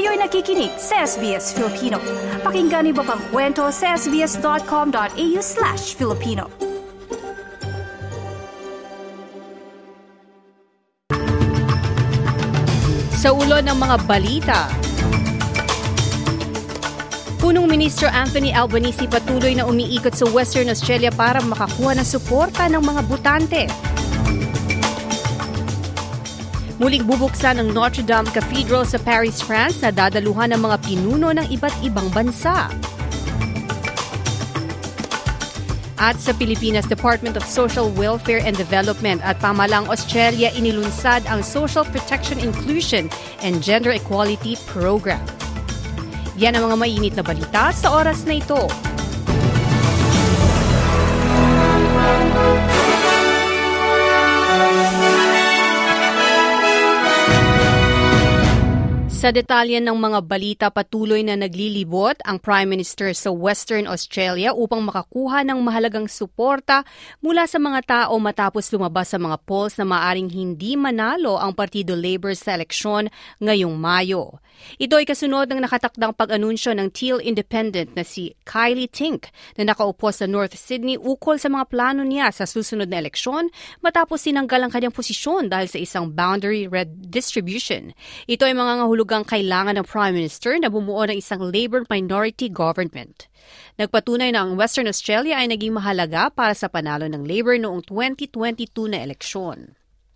Kayo'y nakikinig sa SBS Filipino. Pakinggan niyo pa ang kwento sa sbs.com.au/Filipino. Sa ulo ng mga balita, Punong Ministro Anthony Albanese patuloy na umiikot sa Western Australia para makakuha ng suporta ng mga botante. Muling bubuksan ang Notre Dame Cathedral sa Paris, France na dadaluhan ng mga pinuno ng iba't ibang bansa. At sa Pilipinas, Department of Social Welfare and Development at Pamahalaang Australia inilunsad ang Social Protection Inclusion and Gender Equality Program. Yan ang mga mainit na balita sa oras na ito. Sa detalye ng mga balita, patuloy na naglilibot ang Prime Minister sa Western Australia upang makakuha ng mahalagang suporta mula sa mga tao matapos lumabas sa mga polls na maaring hindi manalo ang Partido Labor sa eleksyon ngayong Mayo. Ito ay kasunod ng nakatakdang pag-anunsyo ng Teal Independent na si Kylie Tink na nakaupo sa North Sydney ukol sa mga plano niya sa susunod na eleksyon matapos tinanggal ang kanyang posisyon dahil sa isang boundary redistribution. Ito ay mga ang kailangan ng Prime Minister na bumuo ng isang Labor minority government. Nagpatunay na ang Western Australia ay naging mahalaga para sa panalo ng Labor noong 2022 na eleksyon.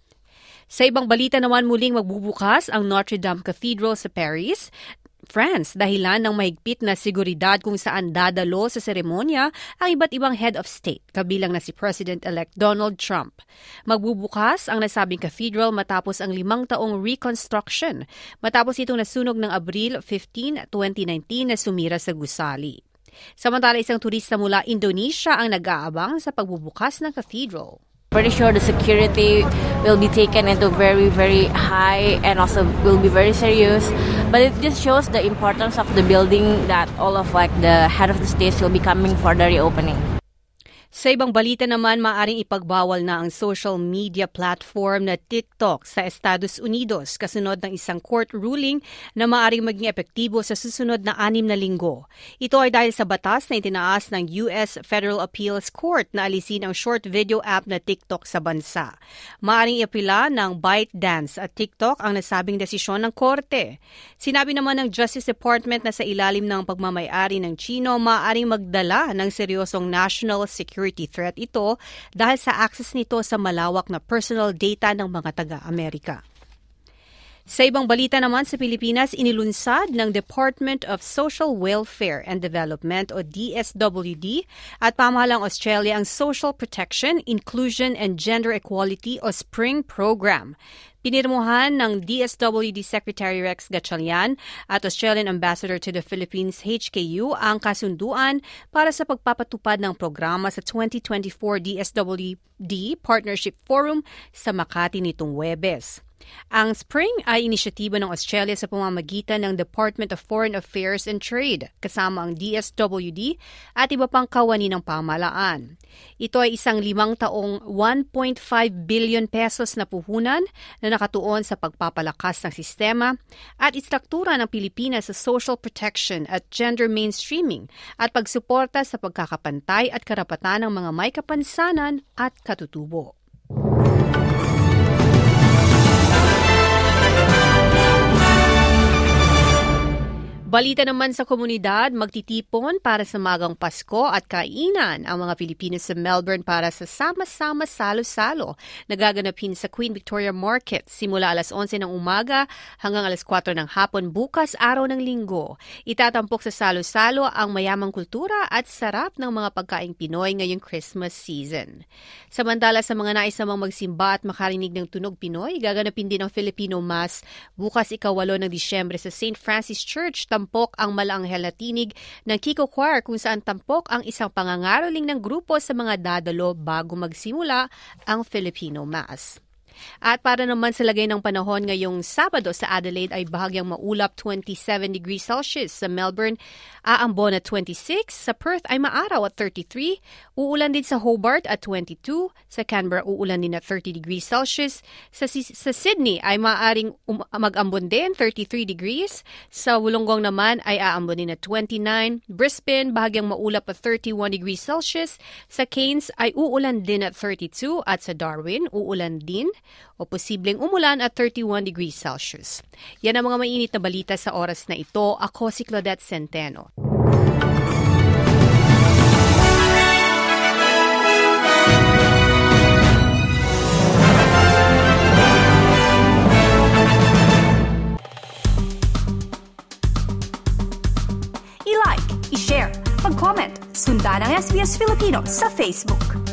Sa ibang balita naman, muling magbubukas ang Notre Dame Cathedral sa Paris, France, dahilan ng mahigpit na seguridad kung saan dadalo sa seremonya ang iba't ibang head of state, kabilang na si President-elect Donald Trump. Magbubukas ang nasabing cathedral matapos ang 5 taong reconstruction, matapos itong nasunog ng Abril 15, 2019 na sumira sa gusali. Samantala, isang turista mula Indonesia ang nag-aabang sa pagbubukas ng cathedral. Pretty sure the security will be taken into very, very high and also will be very serious. But it just shows the importance of the building that all of the head of the states will be coming for the reopening. Sa ibang balita naman, maaaring ipagbawal na ang social media platform na TikTok sa Estados Unidos kasunod ng isang court ruling na maaaring maging epektibo sa susunod na 6 na linggo. Ito ay dahil sa batas na itinaas ng US Federal Appeals Court na alisin ang short video app na TikTok sa bansa. Maaaring iapila ng ByteDance at TikTok ang nasabing desisyon ng korte. Sinabi naman ng Justice Department na sa ilalim ng pagmamay-ari ng Chino, maaaring magdala ng seryosong national security threat ito dahil sa access nito sa malawak na personal data ng mga taga-Amerika. Sa ibang balita naman sa Pilipinas, inilunsad ng Department of Social Welfare and Development o DSWD at Pamahalaang Australia ang Social Protection, Inclusion and Gender Equality o SPRING program. Pinirmuhan ng DSWD Secretary Rex Gatchalian at Australian Ambassador to the Philippines HKU ang kasunduan para sa pagpapatupad ng programa sa 2024 DSWD Partnership Forum sa Makati nitong Huwebes. Ang SPRING ay inisyatiba ng Australia sa pamamagitan ng Department of Foreign Affairs and Trade kasama ang DSWD at iba pang kawani ng pamahalaan. Ito ay isang 5 taong 1.5 billion pesos na puhunan na nakatuon sa pagpapalakas ng sistema at istruktura ng Pilipinas sa social protection at gender mainstreaming at pagsuporta sa pagkakapantay at karapatan ng mga may kapansanan at katutubo. Balita naman sa komunidad, magtitipon para sa magang Pasko at kainan ang mga Pilipino sa Melbourne para sa sama-sama salo-salo na gaganapin sa Queen Victoria Market simula alas 11 ng umaga hanggang alas 4 ng hapon bukas araw ng linggo. Itatampok sa salo-salo ang mayamang kultura at sarap ng mga pagkaing Pinoy ngayong Christmas season. Samantala sa mga nais namang magsimba at makarinig ng tunog Pinoy, gaganapin din ang Filipino Mass bukas ika-8 ng Disyembre sa St. Francis Church. Tampok ang Malaanghel na tinig ng Kiko Choir kung saan tampok ang isang pangangaroling ng grupo sa mga dadalo bago magsimula ang Filipino Mass. At para naman sa lagay ng panahon ngayong Sabado sa Adelaide ay bahagyang maulap 27 degrees Celsius. Sa Melbourne, aambon at 26. Sa Perth ay maaraw at 33. Uulan din sa Hobart at 22. Sa Canberra, uulan din at 30 degrees Celsius. Sa Sydney ay maaaring mag-ambon din, 33 degrees. Sa Wollongong naman ay aambon din at 29. Brisbane, bahagyang maulap at 31 degrees Celsius. Sa Cairns ay uulan din at 32. At sa Darwin, uulan din o posibleng umulan at 31 degrees Celsius. Yan ang mga mainit na balita sa oras na ito. Ako si Claudette Centeno. I-like, i-share, mag-comment, sundan ang SBS Filipino sa Facebook.